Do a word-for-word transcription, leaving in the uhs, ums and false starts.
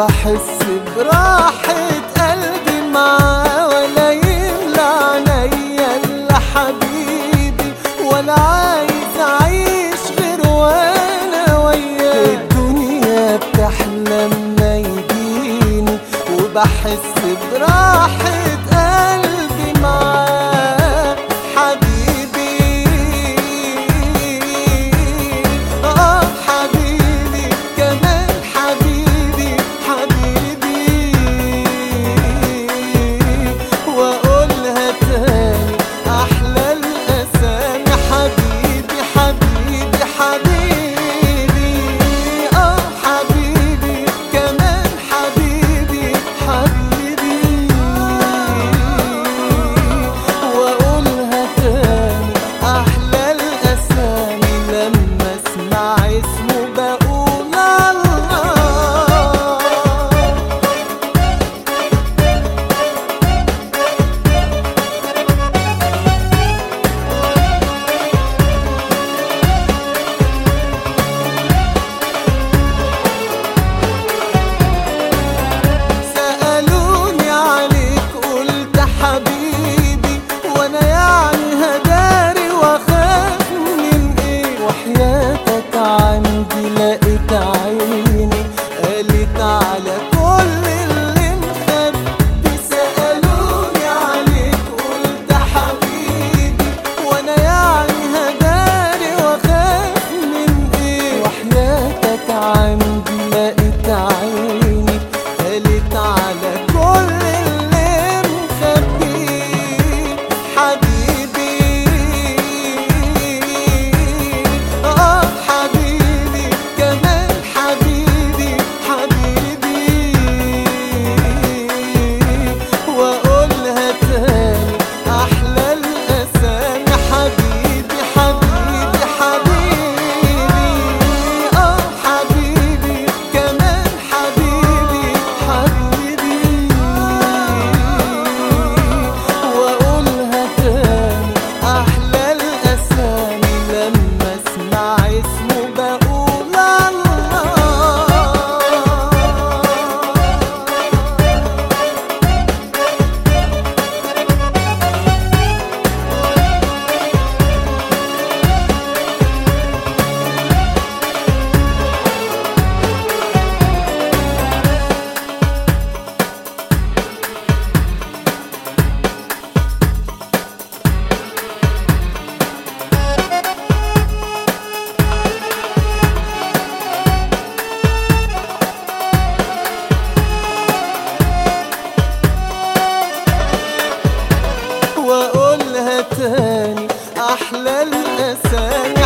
وبحس براحة قلبي معاه، ولا يملى عينيا الا حبيبي، ولا عايز اعيش غير وانا وياه. الدنيا بتحلى لما يجيني، وبحس براحة قلبي معاه حبيبي. اه حبيبي كمان حبيبي حبيبي، واقولها تاني احلى الاسامي حبيبي حبيبي حبيبي. اه حبيبي كمان حبيبي حبيبي، واقولها تاني احلى الاسامي لما اسمع اسمه بقول الله. سألوني عليك قلت حبيبي، وانا يعني هداري واخاف من ايه؟ وحياتك عندي لقيت عيني قالت على كل اللي مخبي. سألوني عليك قلت حبيبي، وانا يعني هداري واخاف من ايه؟ وحياتك عندي لقيت عيني قالت على كل اللي مخبي حبيبي. اه حبيبي كمان حبيبي حبيبي، واقولها تاني احلى الاسامي حبيبي حبيبي حبيبي. اه حبيبي كمان حبيبي حبيبي، واقولها تاني احلى الاسامي لما اسمع اسمه بقول الله. واقولها تاني احلى الاسامي